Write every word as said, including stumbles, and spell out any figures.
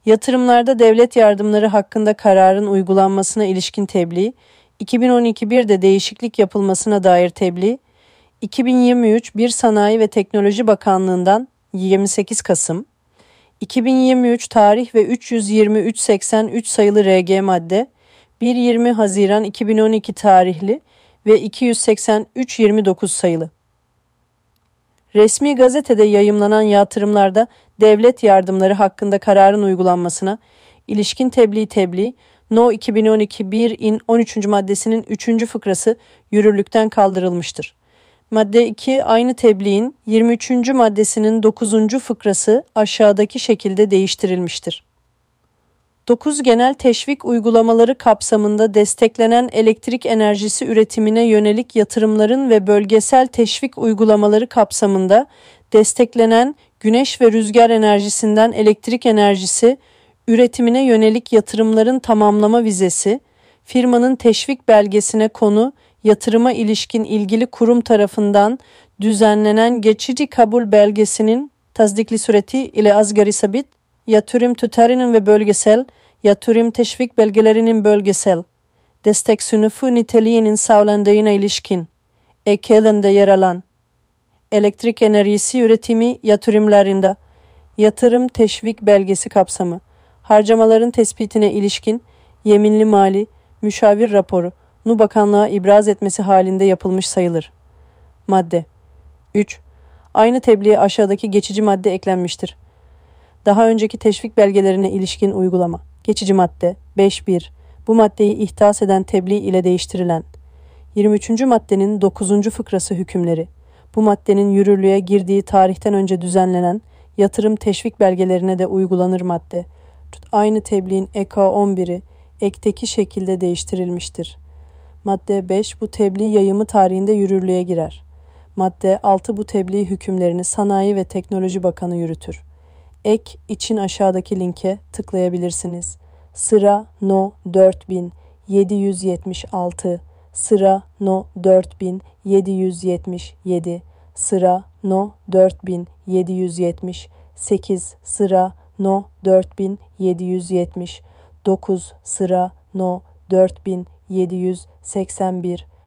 Yatırımlarda devlet yardımları hakkında kararın uygulanmasına ilişkin tebliğ, iki bin on iki birde değişiklik yapılmasına dair tebliğ, iki bin yirmi üç bir Sanayi ve Teknoloji Bakanlığı'ndan yirmi sekiz Kasım, iki bin yirmi üç tarih ve üç yüz yirmi üç seksen üç sayılı R G madde, bir yirmi Haziran iki bin on iki tarihli ve iki yüz seksen üç yirmi dokuz sayılı. Resmi gazetede yayımlanan yatırımlarda devlet yardımları hakkında kararın uygulanmasına ilişkin tebliğ tebliğ No iki bin on iki bir in on üçüncü maddesinin üçüncü fıkrası yürürlükten kaldırılmıştır. Madde iki aynı tebliğin yirmi üçüncü maddesinin dokuzuncu fıkrası aşağıdaki şekilde değiştirilmiştir. dokuz Genel teşvik uygulamaları kapsamında desteklenen elektrik enerjisi üretimine yönelik yatırımların ve bölgesel teşvik uygulamaları kapsamında desteklenen güneş ve rüzgar enerjisinden elektrik enerjisi üretimine yönelik yatırımların tamamlama vizesi, firmanın teşvik belgesine konu, yatırıma ilişkin ilgili kurum tarafından düzenlenen geçici kabul belgesinin tasdikli sureti ile asgari sabit, yatırım tutarının ve bölgesel, yatırım teşvik belgelerinin bölgesel, destek sınıfı niteliğinin sağlandığına ilişkin, eklende yer alan, elektrik enerjisi üretimi yatırımlarında, yatırım teşvik belgesi kapsamı, harcamaların tespitine ilişkin, yeminli mali, müşavir raporu, nu bakanlığa ibraz etmesi halinde yapılmış sayılır. Madde üç Aynı tebliğe aşağıdaki geçici madde eklenmiştir. Daha önceki teşvik belgelerine ilişkin uygulama. Geçici madde beş bir Bu maddeyi ihtas eden tebliğ ile değiştirilen. yirmi üçüncü maddenin dokuzuncu fıkrası hükümleri. Bu maddenin yürürlüğe girdiği tarihten önce düzenlenen yatırım teşvik belgelerine de uygulanır madde. Aynı tebliğin E K on biri ekteki şekilde değiştirilmiştir. Madde beş Bu tebliğ yayımı tarihinde yürürlüğe girer. Madde altı Bu tebliğ hükümlerini Sanayi ve Teknoloji Bakanı yürütür. Ek için aşağıdaki linke tıklayabilirsiniz. Sıra No dört bin yedi yüz yetmiş altı, sıra No dört bin yedi yüz yetmiş yedi, sıra No dört bin yedi yüz yetmiş sekiz, sıra No dört bin yedi yüz yetmiş dokuz, sıra No dört bin yedi yüz seksen bir,